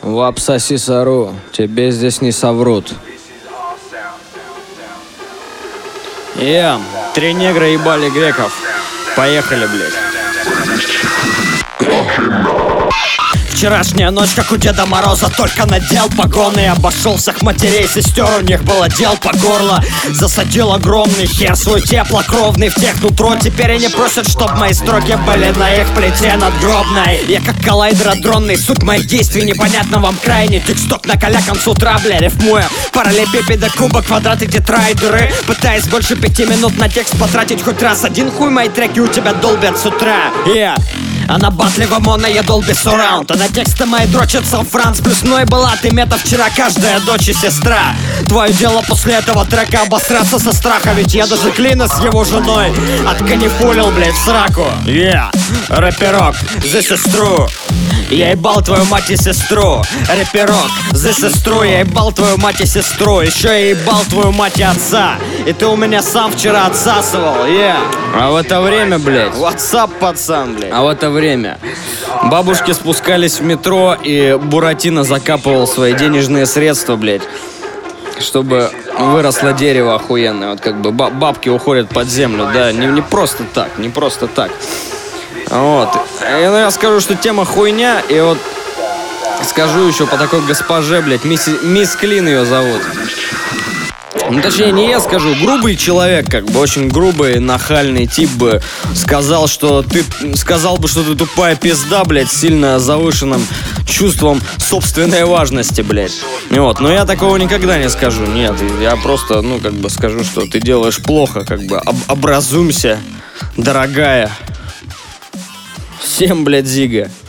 Вапсоси сору, тебе здесь не соврут. Три негра ебали греков. Поехали, блядь. Вчерашняя ночь, как у Деда Мороза, только надел погоны. Обошел всех матерей, сестер, у них было дел по горло. Засадил огромный хер свой теплокровный в тех нутро. Теперь они просят, чтоб мои строки были на их плите надгробной. Я как коллайдер адронный, суть моих действий непонятна вам крайне. Тексток накалякан с утра, бля, рифмуя параллелепипеды, куба, квадраты, тетрайдеры. Пытаясь больше 5 минут на текст потратить хоть раз. Один хуй мои треки у тебя долбят с утра. А на батле Вамона я долби сураунд. А на тексты мои дрочат Сан-Франц. Плюс мной была ты мета вчера, каждая дочь и сестра. Твое дело после этого трека обосраться со страха. Ведь я даже клина с его женой отканифулил, блять, в сраку. Рэперок, this is true. Я ебал твою мать и сестру. Рэперок, this is true. Я ебал твою мать и сестру. Еще я ебал твою мать и отца. И ты у меня сам вчера отсасывал. А в это время, блядь, What's up, пацан, блядь? а в это время бабушки спускались в метро, и Буратино закапывал свои денежные средства, блядь, чтобы выросло дерево охуенное. Вот как бы бабки уходят под землю, да, не просто так, не просто так. Вот. И, я скажу, что тема хуйня, и вот скажу еще по такой госпоже, блядь, мисс Клин ее зовут. Ну, точнее, не я скажу, грубый человек, как бы, очень грубый, нахальный тип бы сказал бы, что ты тупая пизда, блядь, с сильно завышенным чувством собственной важности, блядь. Вот, но я такого никогда не скажу, нет, я просто, скажу, что ты делаешь плохо, как бы, образумься, дорогая. Всем, блядь, зига.